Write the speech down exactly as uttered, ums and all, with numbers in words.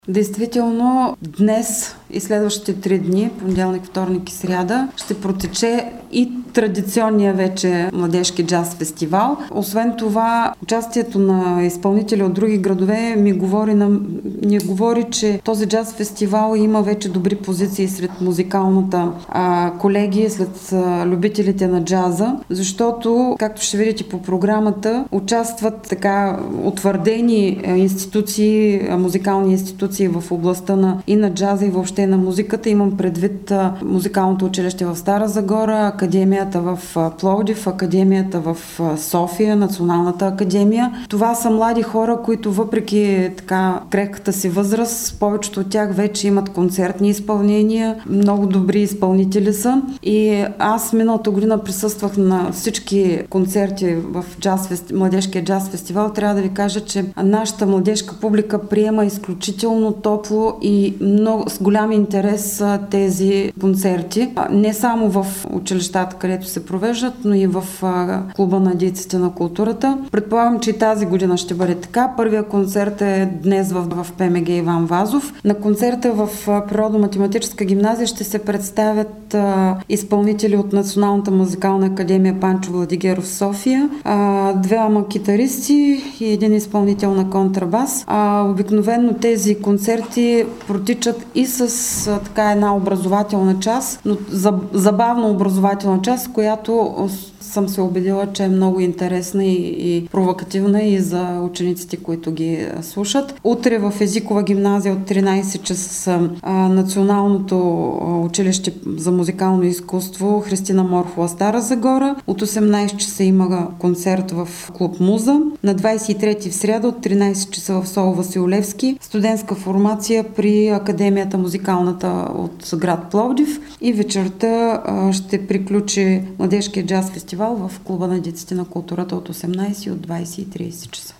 Действително, днес и следващите три дни, понеделник, вторник и сряда, ще протече и традиционния вече младежки джаз фестивал. Освен това, участието на изпълнители от други градове ми говори, на, ми говори че този джаз фестивал има вече добри позиции сред музикалната а, колегия, след а, любителите на джаза, защото, както ще видите по програмата, участват така утвърдени институции, музикални институции в областта на и на джаза, и въобще на музиката. Имам предвид а, музикалното училище в Стара Загора, академията в а, Пловдив, академията в а, София, Националната академия. Това са млади хора, които въпреки така крехката си възраст, повечето от тях вече имат концертни изпълнения, много добри изпълнители са. И аз миналата година присъствах на всички концерти в джаз, младежкия джаз фестивал. Трябва да ви кажа, че нашата младежка публика приема изключително топло и много, с голям интерес тези концерти. Не само в училищата, където се провеждат, но и в клуба на дейците на културата. Предполагам, че и тази година ще бъде така. Първият концерт е днес в, в ПМГ Иван Вазов. На концерта в Природо-математическа гимназия ще се представят а, изпълнители от Националната музикална академия Панчо Владигеров в София, а, двама китаристи и един изпълнител на контрабас. А, обикновено тези концерти протичат и с а, така една образователна част, но забавна образователна част, която съм се убедила, че е много интересна и, и провокативна и за учениците, които ги слушат. Утре в езикова гимназия от тринайсет часа а, Националното училище за музикално изкуство Христина Морхова Стара Загора. От осемнайсет часа има концерт в клуб Муза. На двайсет и трети в сряда от тринайсет часа в Сол Василевски студентска формация при Академията музикалната от град Пловдив. И вечерта а, ще приключи младежкия джаз фестивал в клуба на дейците на културата от осемнайсет и от двайсет и трийсет часа.